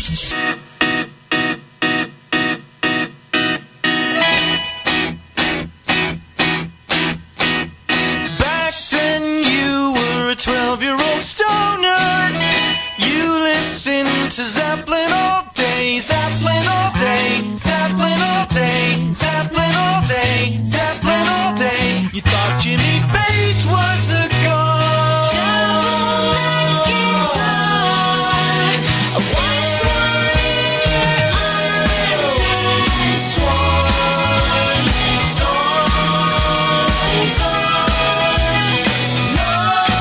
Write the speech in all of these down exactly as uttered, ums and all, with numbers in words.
Back then you were a twelve-year-old stoner. You listened to Zeppelin all day, Zeppelin all day, Zeppelin all day, Zeppelin all day, Zeppelin all day. You thought Jimmy Page was a god. Double-bass guitar. What's one Swan, song, song, no.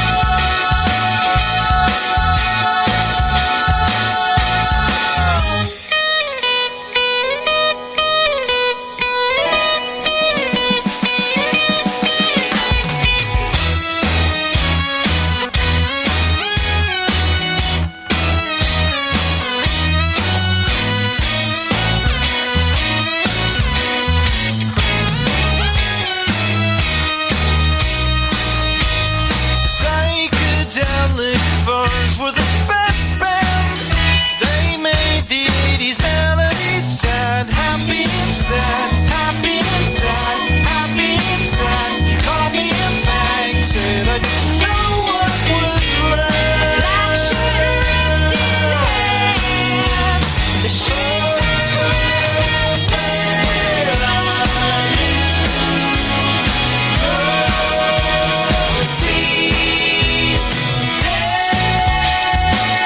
Psychedelic Furs were the best band. They made the eighties melodies sad, happy and sad, happy and sad, happy and sad. You called me a fag, said I didn't know what was right. black shirt ripped in half? The shades Seas, dead.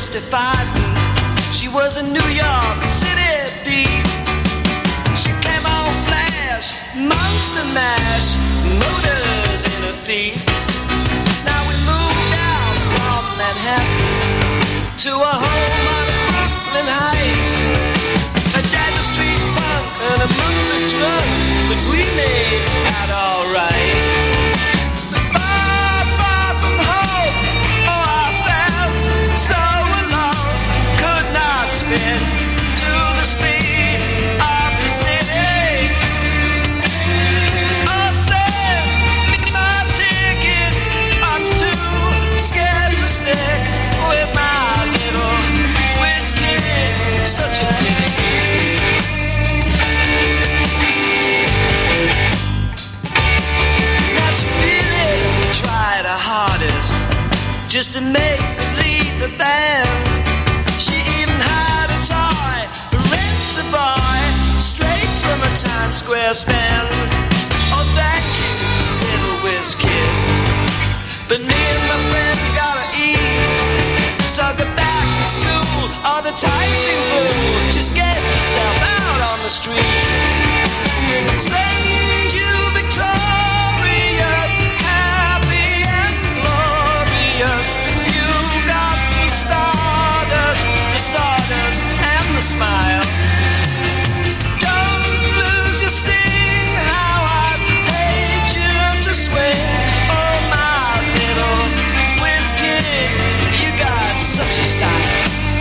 mystified me. She was a New York City beat. She came on flash, monster mash, motors in her feet. Now we moved out from Manhattan to a home on Brooklyn Heights. A dad's a street punk and a mother's a drunk, but we made out alright. Far, far from home, oh I felt so alone. Could not spin to the speed of the city. Oh, send me my ticket. I'm too scared to stick with my little whiz kid. Such a pity. Now she really tried her hardest just to make me lead the band. She even had a toy, rent a boy, straight from a Times Square stand. Oh, thank you, little whiz kid. But me and my friends gotta eat, so go back to school or the typing booth. Just get yourself out on the street. Send you victorious, happy and glorious. You got the stardust, the sawdust and the smile. Don't lose your sting, how I'd hate you to swing. Oh my little whiz kid, you got such a style.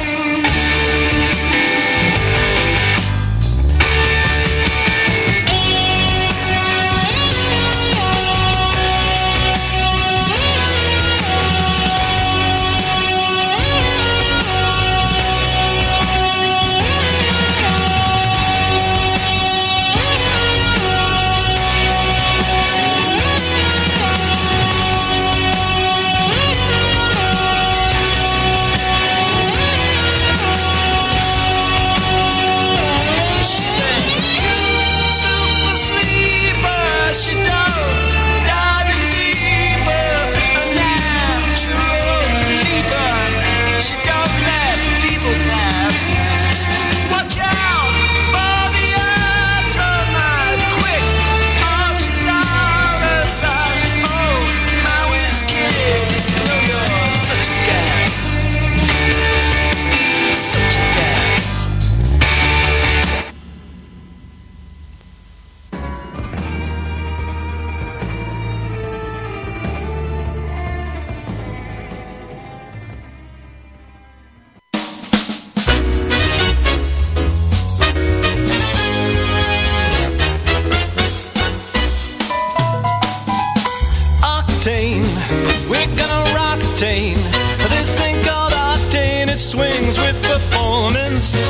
Octane, we're gonna rocktain. This ain't called octane, it swings with performance.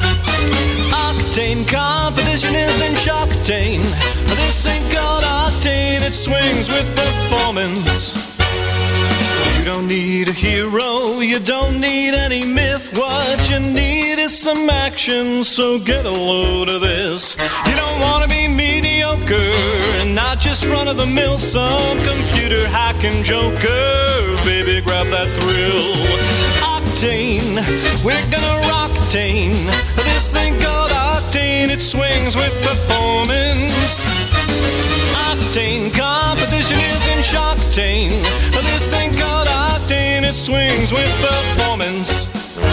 Octane competition isn't shocktain. This ain't called octane, it swings with performance. You don't need a hero, you don't need any myth. What you need is some action, so get a load of this. You don't wanna be mediocre and not just run-of-the-mill, some computer hacking joker. Baby, grab that thrill. Octane, we're gonna rocktain. This thing called octane, it swings with performance. Octane competition isn't shocktain. This thing called octane, it swings with performance.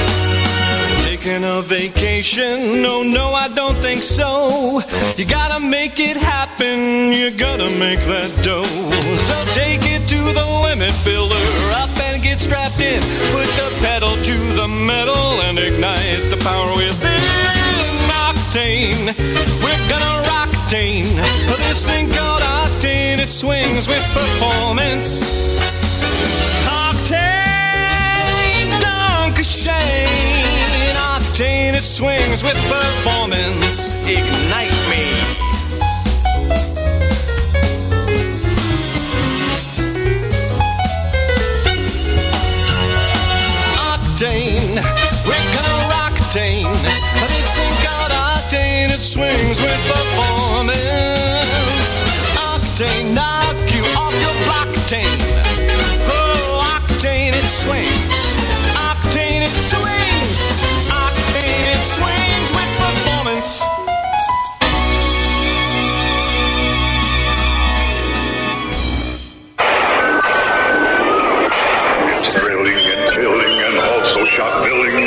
Taking a vacation? No, no, I don't think so. You gotta make it happen, you gotta make that dough. So take it to the limit, builder, up and get strapped in. Put the pedal to the metal and ignite the power within. Octane, we're gonna rocktain. This thing called octane, it swings with performance. Octane, don't shame. Octane, it swings with performance. Ignite me. Octane, we're gonna rocktain. This thing called octane, it swings with performance. Octane, knock you off your blocktain. Oh, octane, it swings. Octane, it swings.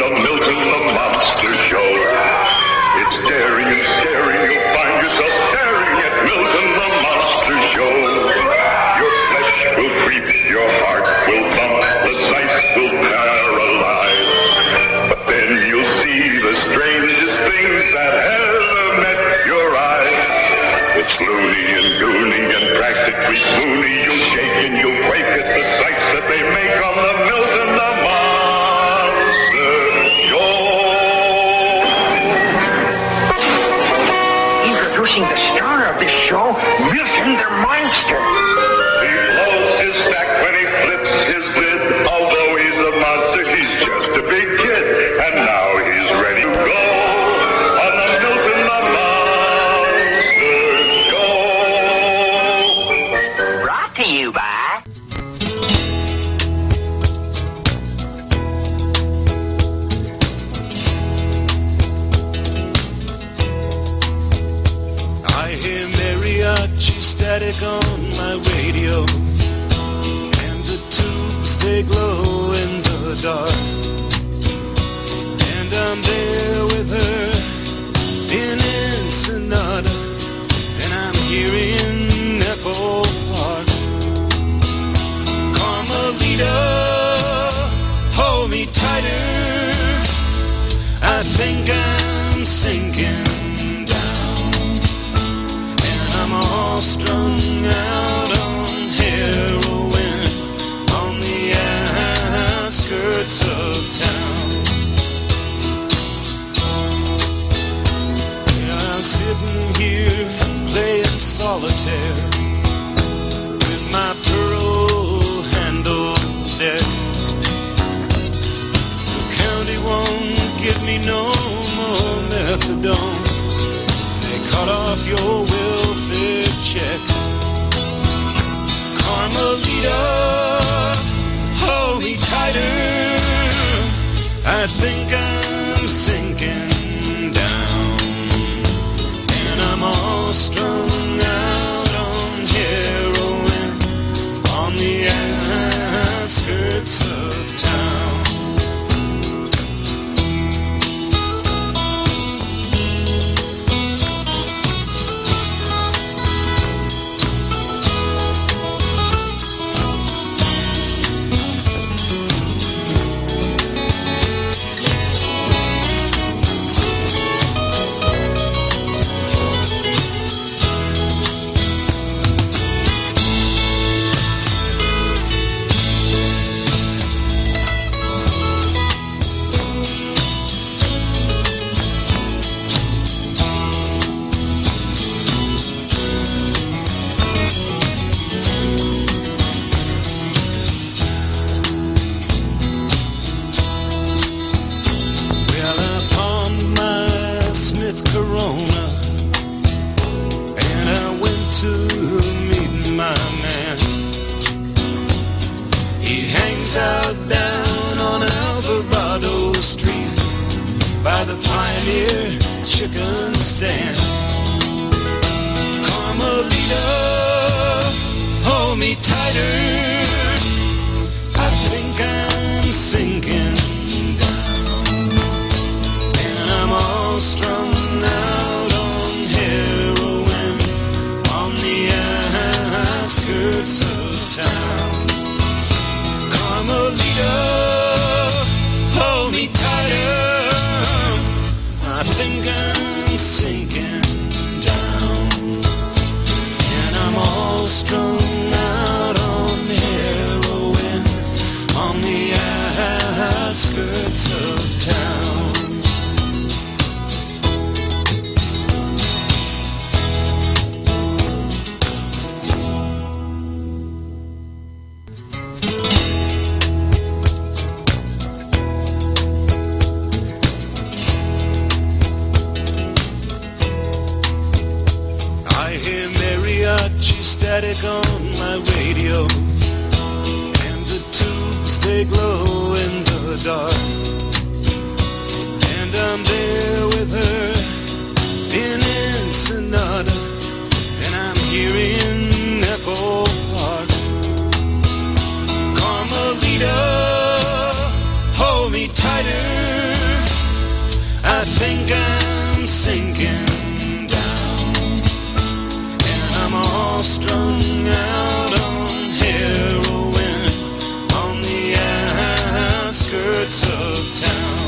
the Milton the Monster Show. It's daring and scary, you'll find yourself staring at Milton the Monster Show. Your flesh will creep, your heart will bump, the sights will paralyze. But then you'll see the strangest things that ever met your eyes. It's loony and goony and practically spoony. You'll shake and you'll quake at the sights that they make on the Milton the Monster Show. Introducing the star of this show, Milton the Monster. He blows his stack when he flips his lid. Although he's a monster, he's just a big kid. And now he's ready to go on the Milton the Monster Show. Brought to you by... I hear mariachi static on my radio, and the tubes they glow in the dark. And I'm there with her in Ensenada, and I'm hearing Echo Park. Carmelita, hold me tighter. I think I'm sinking down, and I'm all strung out on heroin on the outskirts of town. Yeah, I'm sitting here playing solitaire with my pearl-handled deck. The county won't give me no more methadone. They cut off your welfare check. Carmelita, hold me tighter. I think I'm sinking down, and I'm all strung out on heroin on the outskirts of town. Well, I pawned my Smith Corona, and I went to meet my man. He hangs out down on Alvarado Street by the Pioneer Chicken Stand. Carmelita, hold me tighter. I think I'm sinking down, and I'm all strung out on heroin on the outskirts of town. Carmelita, hold me tighter. I think I'm sinking down, and I'm all strung out on heroin on the outskirts of town. I hear mariachi static on my radio, and the tubes they glow in the dark. And I'm there with her in Ensenada, and I'm hearing Echo Park. Carmelita, hold me tighter. I think I'm sinking down, and I'm all strung out on heroin on the outskirts of town.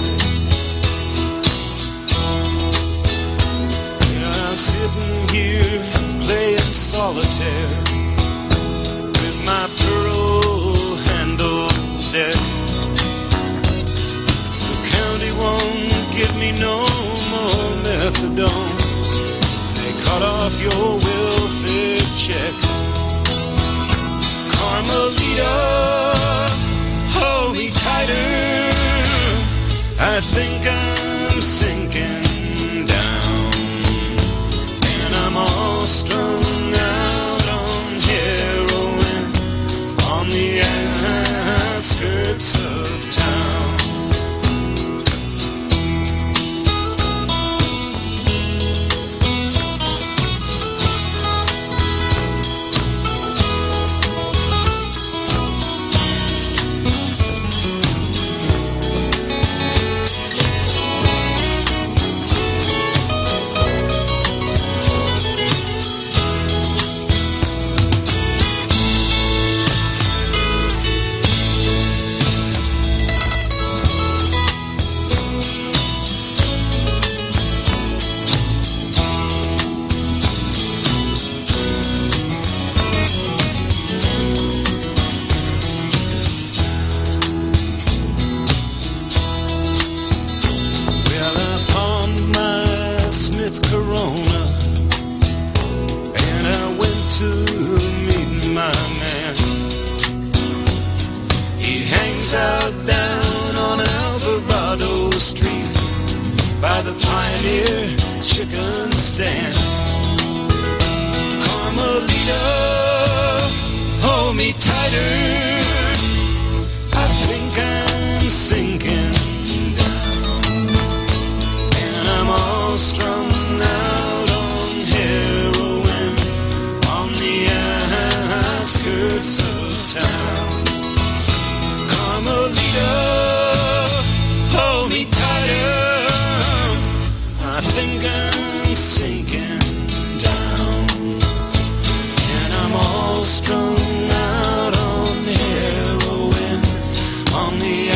Yeah, I'm sitting here playing solitaire with my pearl-handled deck. The county won't give me no more methadone. They cut off your welfare check. Carmelita, hold me tighter. I think I'm sinking down, and I'm all strung out on heroin on the outskirts of town. Out down on Alvarado Street by the Pioneer Chicken Stand. Carmelita, hold me tighter. I think I'm sinking down, and I'm all strung out on heroin on the outskirts of town. Carmelita, hold me tighter. I think I'm sinking down, and I'm all strung out on heroin on the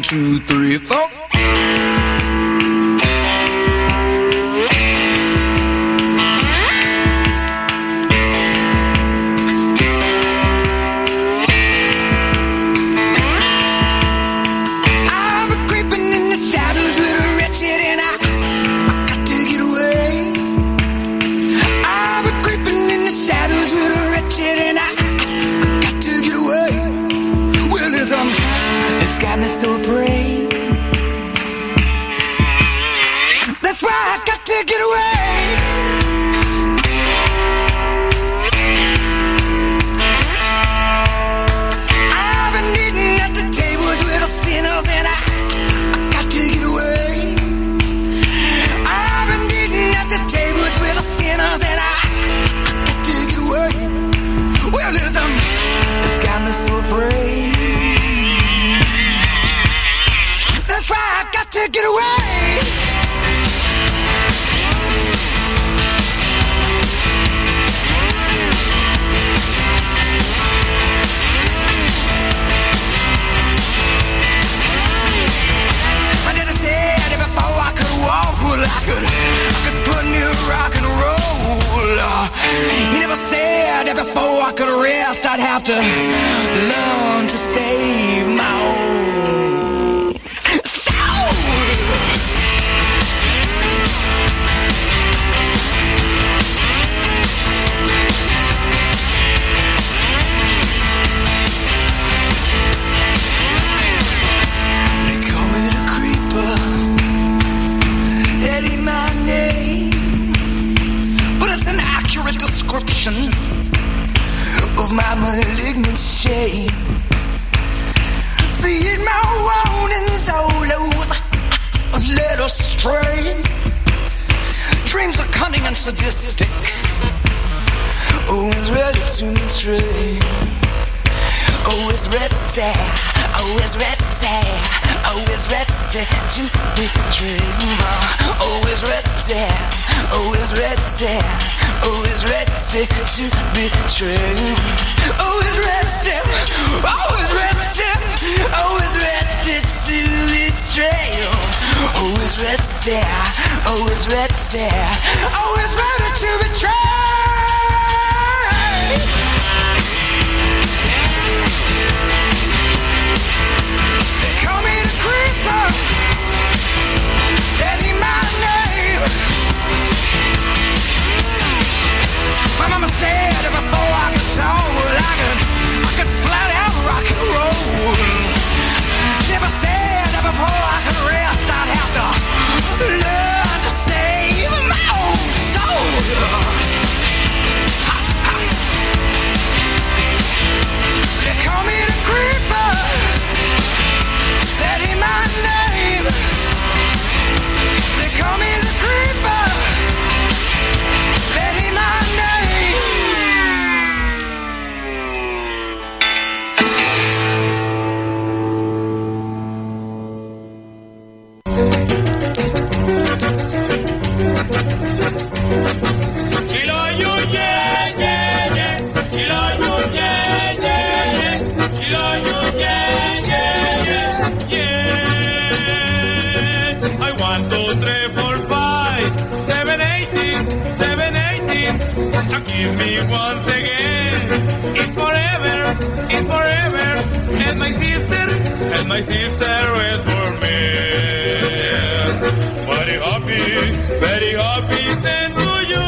two, three, four. I'd have to learn to save my own soul. They call me the creeper, that ain't my name, but it's an accurate description of my malignant shame. Feed my warnings, all those led astray. Dreams are cunning and sadistic, always ready to betray. Always ready, always ready, always ready to betray. Always ready, always ready, always ready to betray. Always ready, always ready, always ready to betray. Always ready, always ready, always ready to betray. They call me the creeper, that ain't my name. My mama said that before I could talk, well, I could, I could flat out rock and roll. She never said that before I could rest, I'd have to learn to save my own soul. Ha, ha. They call me the creeper, that ain't my name. They call me the creeper, that ain't my name. My sister is for me. Very happy, very happy siendo yo.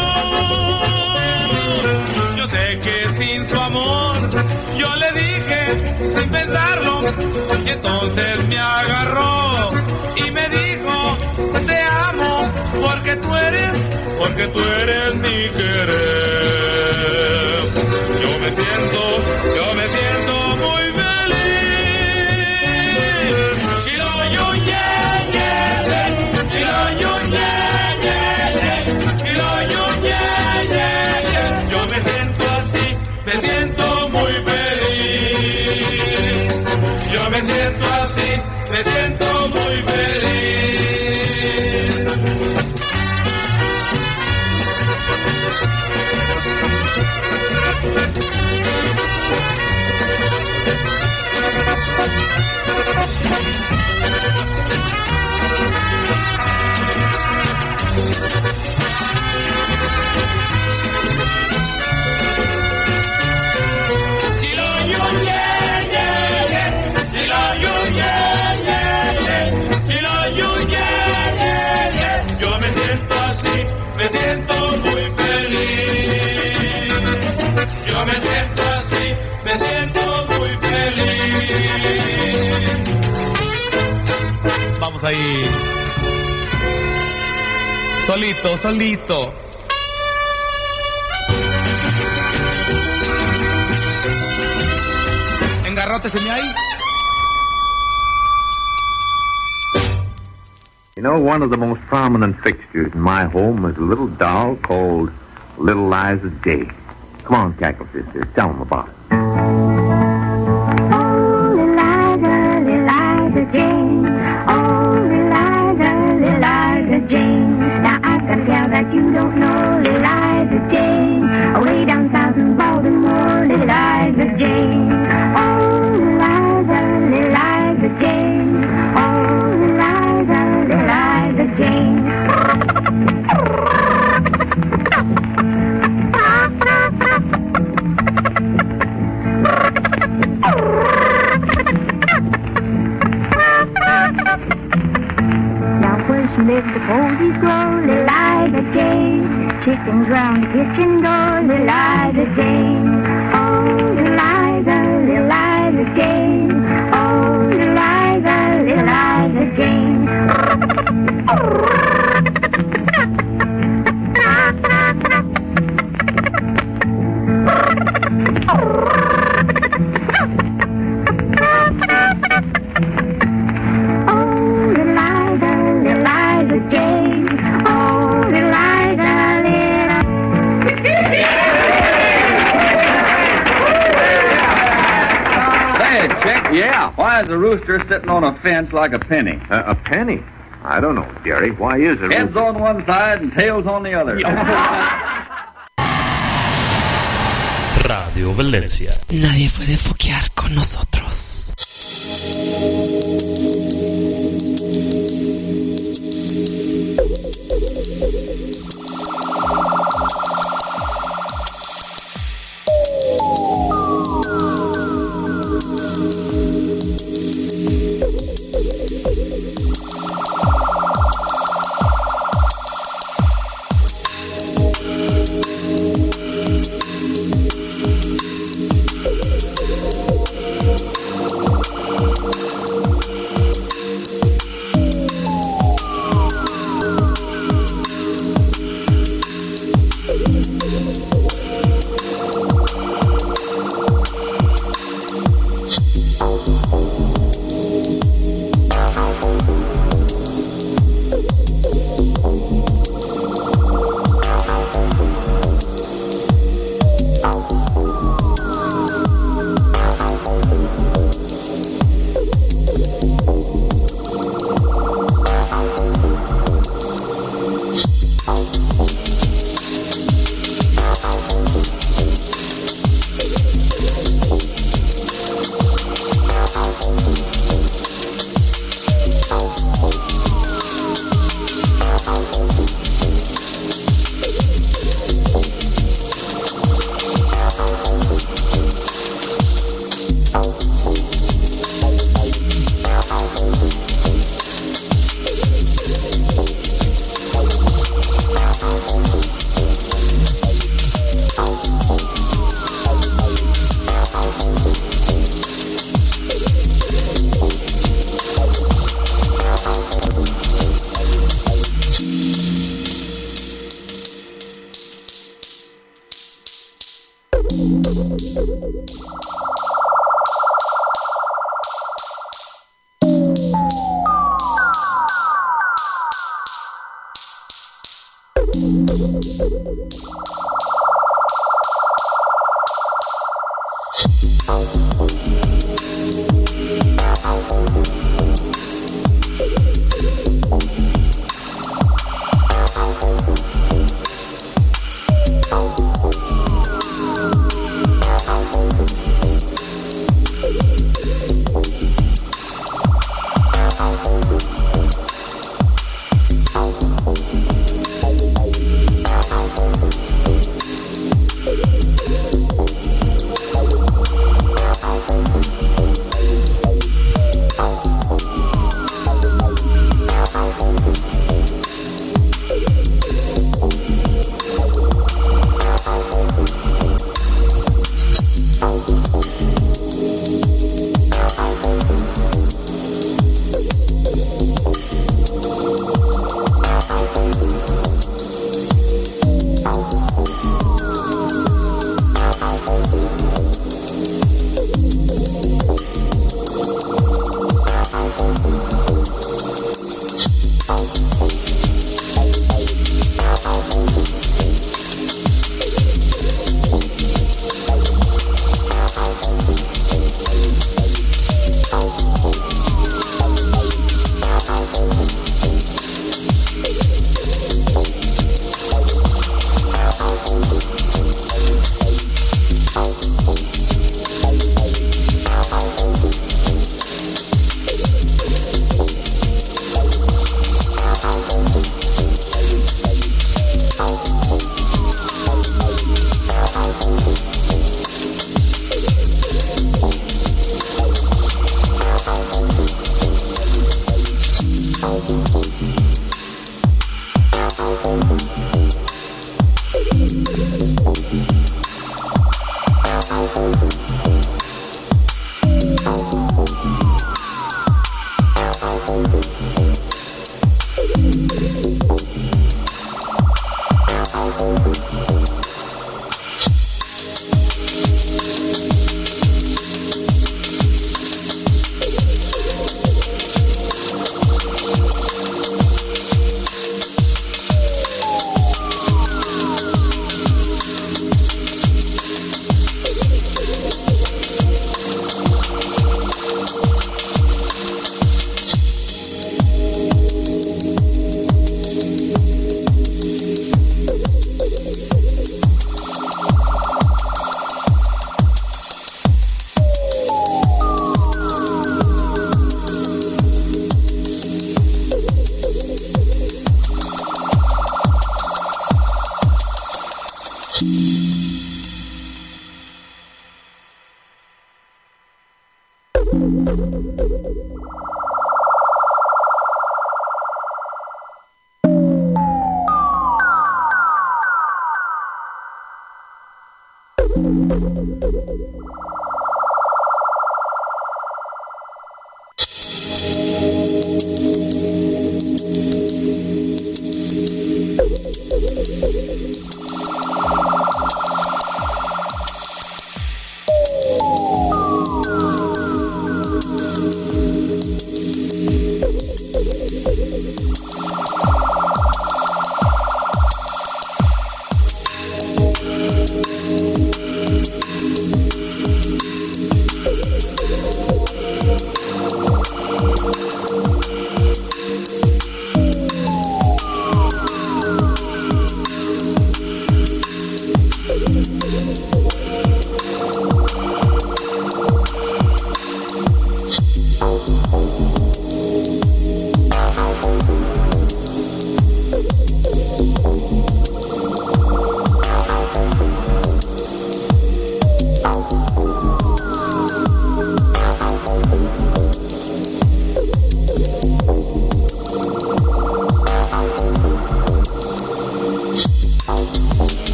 Yo sé que sin su amor, yo le dije sin pensarlo, y entonces me agarró y me dijo, te amo porque tú eres, porque tú eres mi querer. Yo me siento, yo me siento muy bien. Me siento muy feliz. Yo me siento así, me siento muy feliz. me siento muy feliz. Yo me siento así, me siento muy feliz. Vamos ahí. Solito, solito. Engarróteseme ahí. You know, one of the most prominent fixtures in my home was a little doll called Little Liza J. Come on, Cackle Sisters, tell them about it. Oh, Little Liza, Little Liza Jane. Oh, Little Liza, Little Liza Jane. Now I can tell that you don't know Little Liza Jane. Away down south in Baltimore, Little Liza Jane. Oh, Little Liza, Little Liza Jane. Oh, Little Liza, Little Liza Jane. Now where she lives, the posies grow, Little Liza Jane. Chickens round the kitchen door, Little Liza Jane. Oh, Little Liza, Little Liza Jane. Oh, Little Liza, Little Liza Jane. Yeah, why is a rooster sitting on a fence like a penny? Uh, a penny? I don't know, Jerry. Why is it? Heads on one side and tails on the other. Radio Valencia. Nadie puede foquear con nosotros.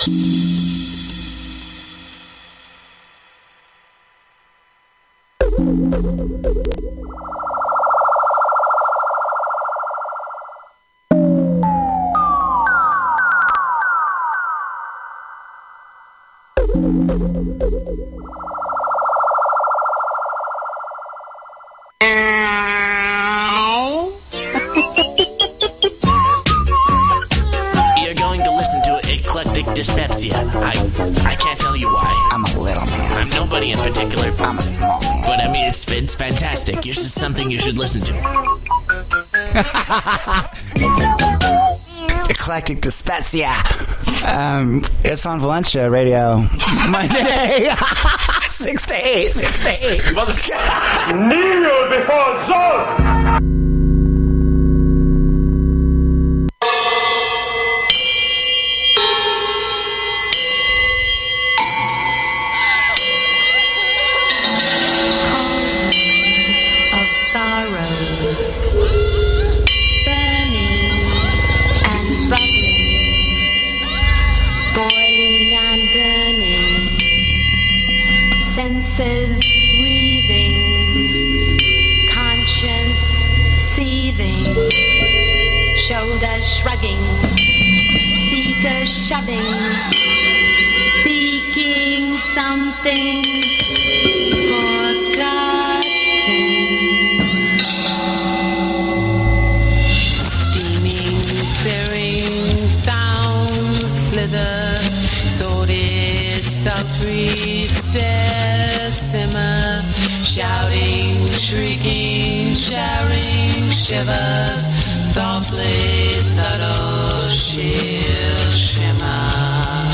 You're going to listen to Eclectic Dyspepsia. I I can't tell you why. I'm a little man. I'm nobody in particular. I'm a small man. But I mean, it's it's fantastic. It's just something you should listen to. Eclectic Dyspepsia. Um, it's on Valencia Radio. Monday. Six to eight. Six to eight. Kneel before Zod! Of sorrows, burning and bubbling, boiling and burning, senses breathing, conscience seething, shoulders shrugging, seeker shoving, seeking something forgotten. Steaming, searing sounds slither, sordid, sultry stare, simmer, shouting, shrieking, sharing, shivers, softly, subtle, sheer shimmer.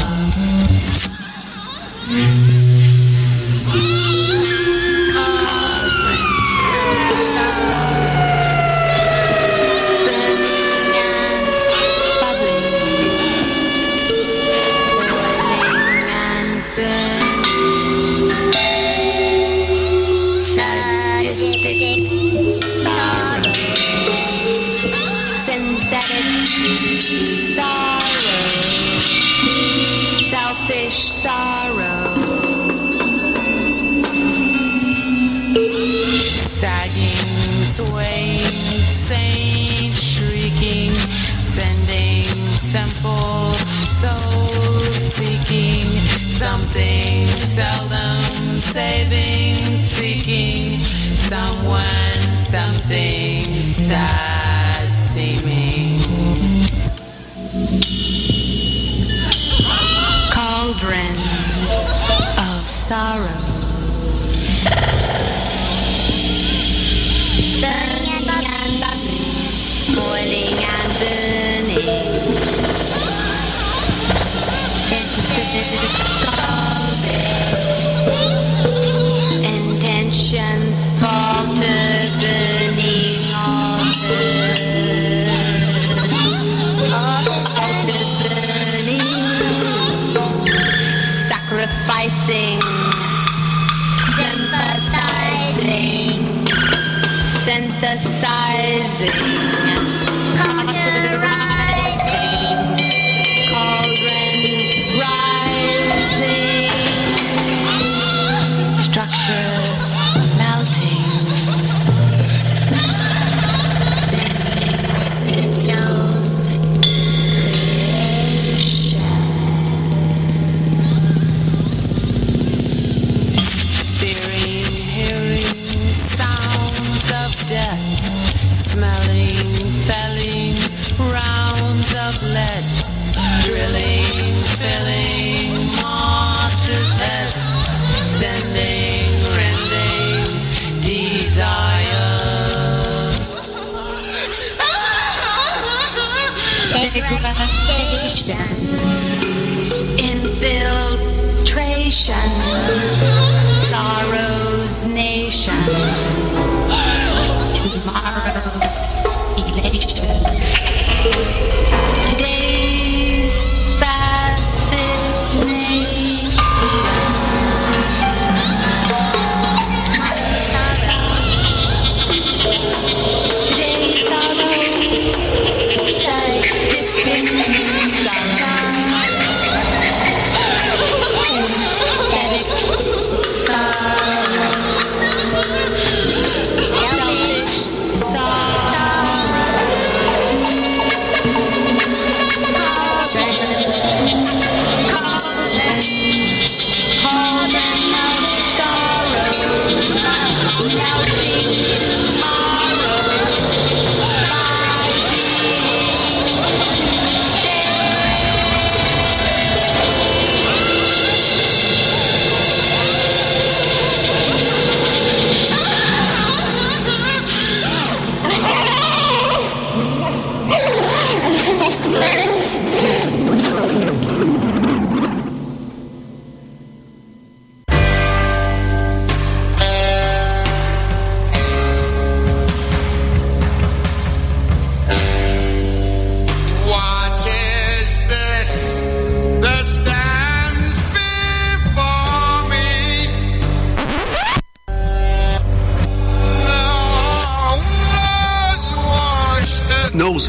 Something seldom saving, seeking someone, something sad seeming. Cauldron of sorrow, burning and bubbling, boiling and burning. Intentions falter, burning altars, altars burning, sacrificing, sympathizing, synthesizing, cauterizing, cauldron rising, structure melting, bending with its own creation, fearing, hearing sounds of death, smelling, felling rounds of lead, drilling, filling martyr's head, sending, rending desire. Degradation, infiltration, sorrow's nation, tomorrow's elation, today's fascination. Today's sorrow, distant sorrow.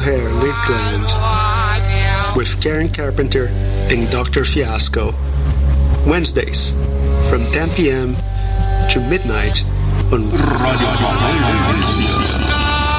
Hair Lakeland with Karen Carpenter and Doctor Fiasco. Wednesdays from ten p.m. to midnight on Radio Valencia.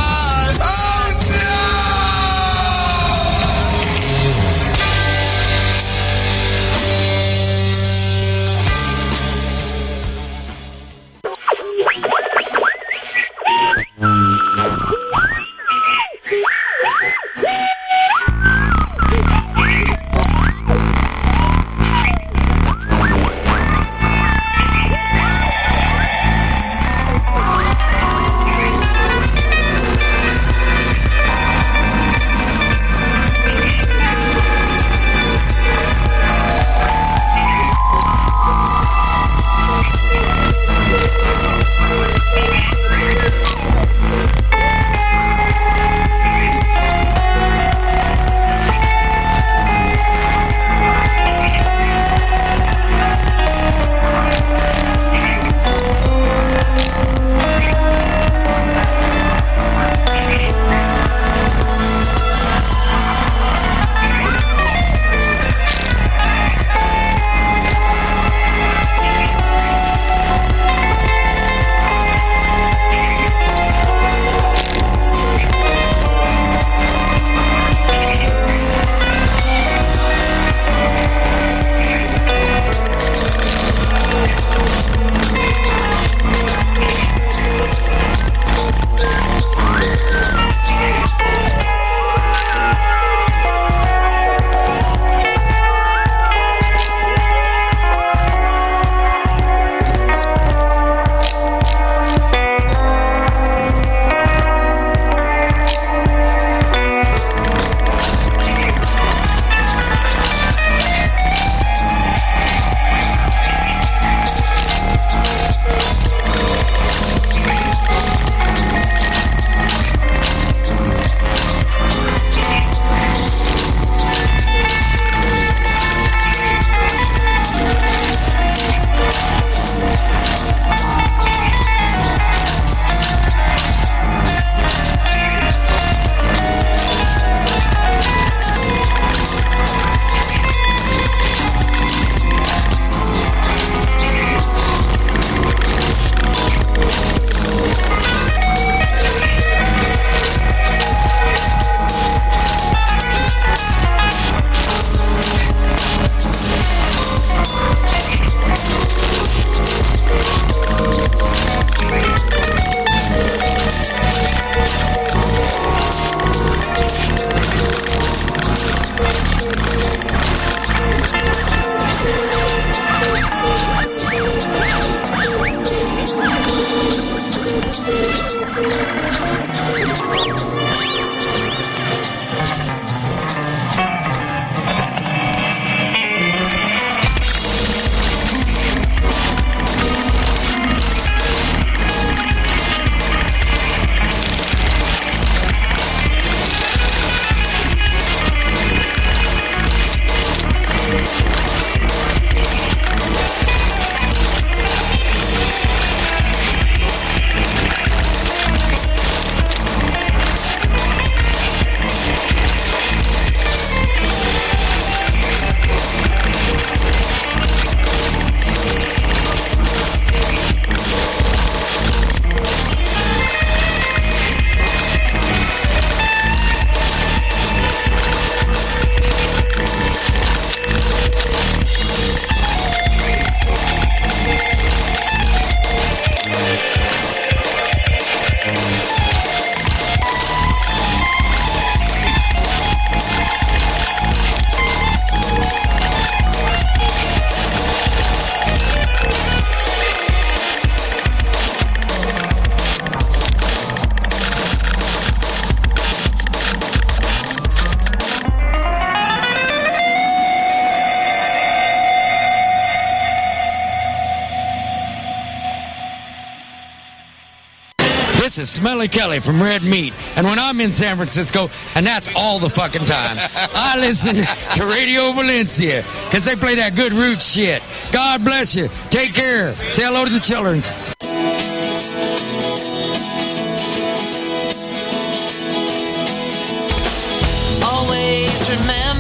This is Smelly Kelly from Red Meat, and when I'm in San Francisco, and that's all the fucking time, I listen to Radio Valencia, because they play that good root shit. God bless you. Take care. Say hello to the children.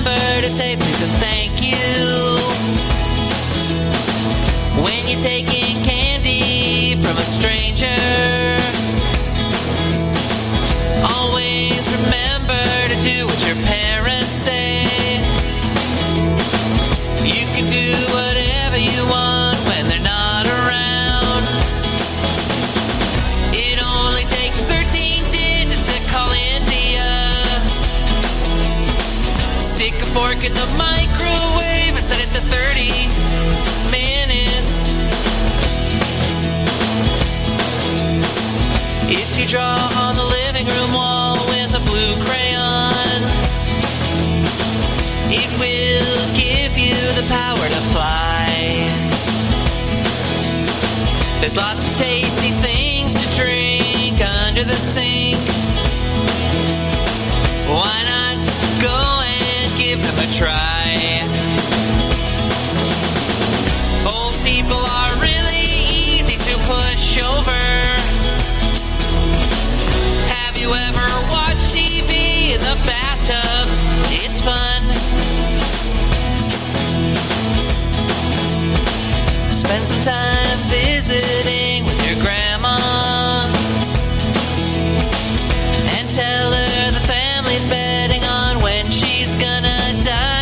remember to say please and thank you. When you're taking candy from a stranger, always remember to do what your parents say. You can do whatever you want when they're not around. It only takes thirteen digits to call India. Stick a fork in the microwave and set it to thirty minutes. If you draw on the living room wall with a blue crayon, it will give you the power to fly. There's lots of tasty things to drink under the sand.